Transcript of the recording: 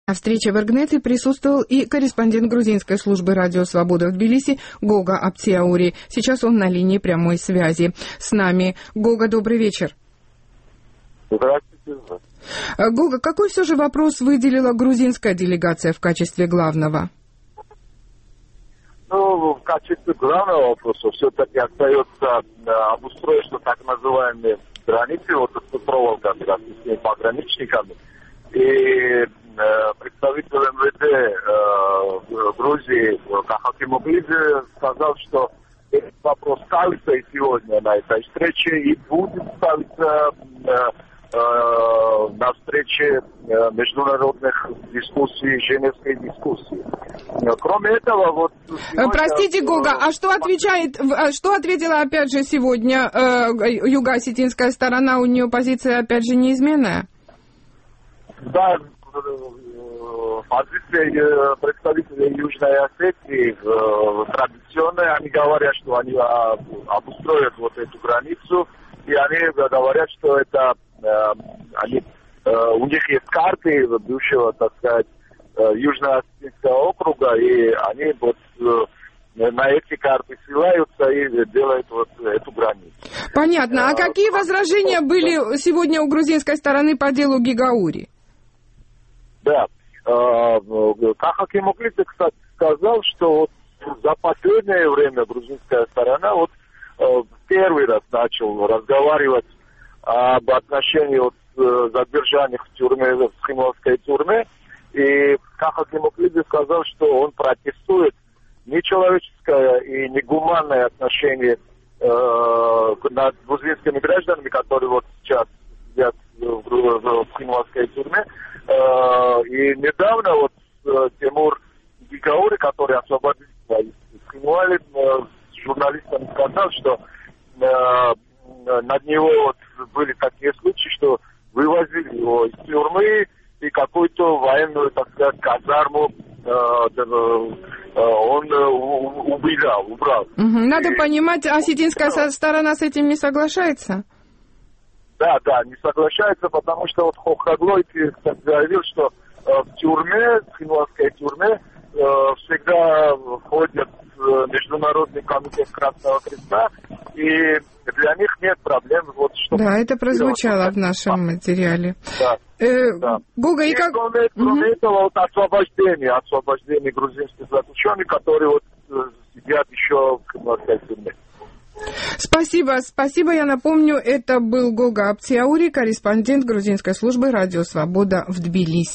На встрече в Эргнете присутствовал и корреспондент грузинской службы «Радио Свобода» в Тбилиси Гога Аптиаури. Сейчас он на линии прямой связи с нами. Гога, добрый вечер. Здравствуйте. Гога, какой все же вопрос выделила грузинская делегация в качестве главного? В качестве главного вопроса все-таки остается обустройство так называемой границы, вот с проволоками, с теми пограничниками. И представитель МВД Грузии Кахаки Моглидзе сказал, что этот вопрос ставится и сегодня на этой встрече, и будет ставиться на встрече международных дискуссий, женевской дискуссии. Кроме этого, вот... Сегодня... Простите, Гога, а что ответила опять же сегодня юго-осетинская сторона? У нее позиция опять же неизменная? Да, позиция представителей Южной Осетии традиционная. Они говорят, что они обустроят вот эту границу, и они говорят, что это у них есть карты бывшего, так сказать, Южно-Осетинского округа, и они вот на эти карты ссылаются и делают вот эту границу. Понятно. А какие возражения были сегодня у грузинской стороны по делу Гигаури? Да. Кахаки Моглидзе, кстати, сказал, что вот за последнее время грузинская сторона вот первый раз начал разговаривать об отношении вот задержанных в тюрьме, в Химовской тюрьме. И Кахаки Моглидзе сказал, что он протестует нечеловеческое и негуманное отношение над грузинскими гражданами, которые вот сейчас сидят в Химовской тюрьме. И недавно вот Тимур Гигаури, который освободился из Химуали, с журналистами сказал, что над него вот были такие случаи, что вывозили его из тюрьмы и какую-то военную, так сказать, казарму он убрал. Надо понимать, осетинская сторона с этим не соглашается? Да, не соглашается, потому что вот Хохаглой заявил, что в тюрьме, в Химовской тюрьме, всегда входит Международный комитет Красного Креста, и для них нет проблем. Вот, да, это прозвучало в нашем материале. Да. Гога, и как... Кроме этого, вот освобождение грузинских заключенных, которые вот сидят еще в Химовской тюрьме. Спасибо. Я напомню, это был Гога Аптиаури, корреспондент грузинской службы «Радио Свобода» в Тбилиси.